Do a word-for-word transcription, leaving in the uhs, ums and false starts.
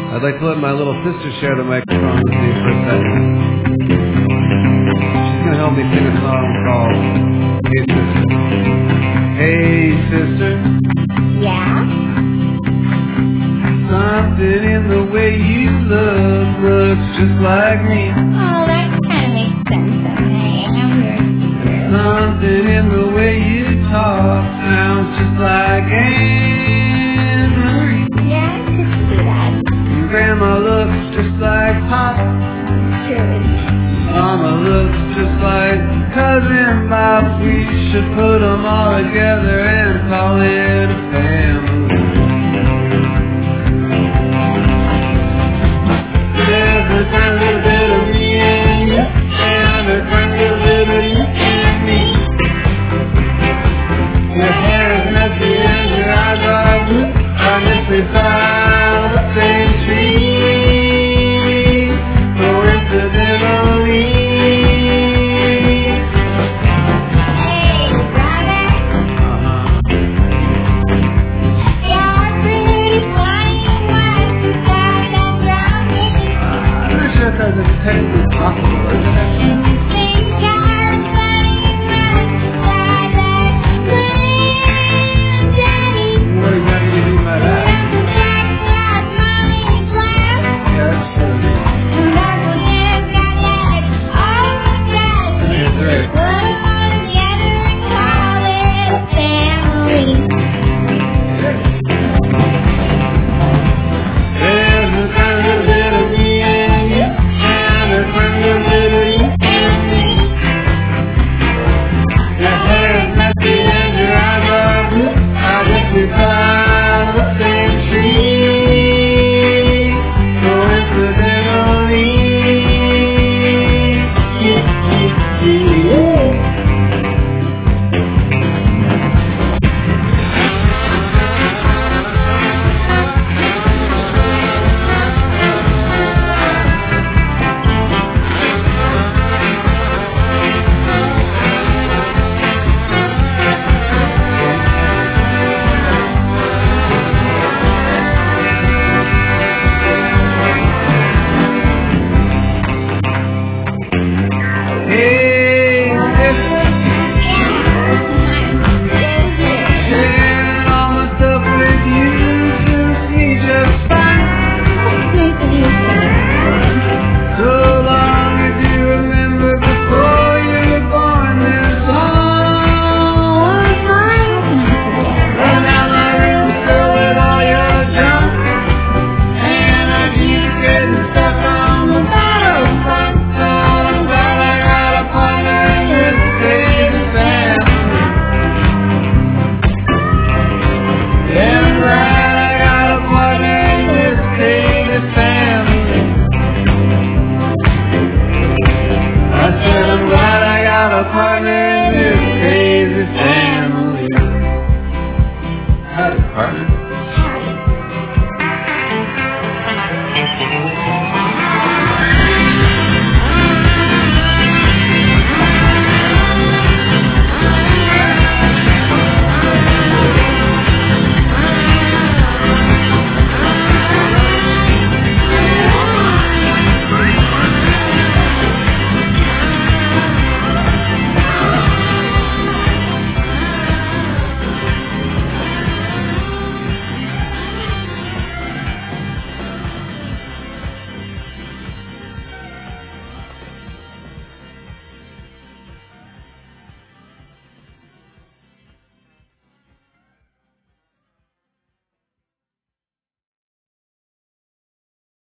I'd like to let my little sister share the microphone with me for a second. She's going to help me sing a song called Hey Sister. Hey sister. Yeah? Something in the way you look looks just like me. Oh, that kind of makes sense, okay? I'm your sister. Something in the way you talk sounds just like Anne Marie. Yeah, I could see that. Grandma looks just like Pop. True. Mama looks just like Cousin Bob. We should put them all together and call it a family. There's a tiny little bit of me and you, and a tiny little bit of you and me. Your hair is messy and your eyes are blue. I guess we found the same tree, coincidentally. Hey, brother. Uh-huh. You're pretty funny, what's the sound of drowning? I'm not sure if that's a technical